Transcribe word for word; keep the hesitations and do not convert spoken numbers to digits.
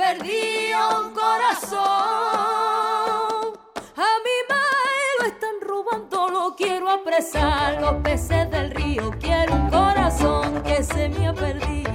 perdido un corazón. A mi mae lo están robando, lo quiero apresar. Los peces del río, quiero un corazón que se me ha perdido.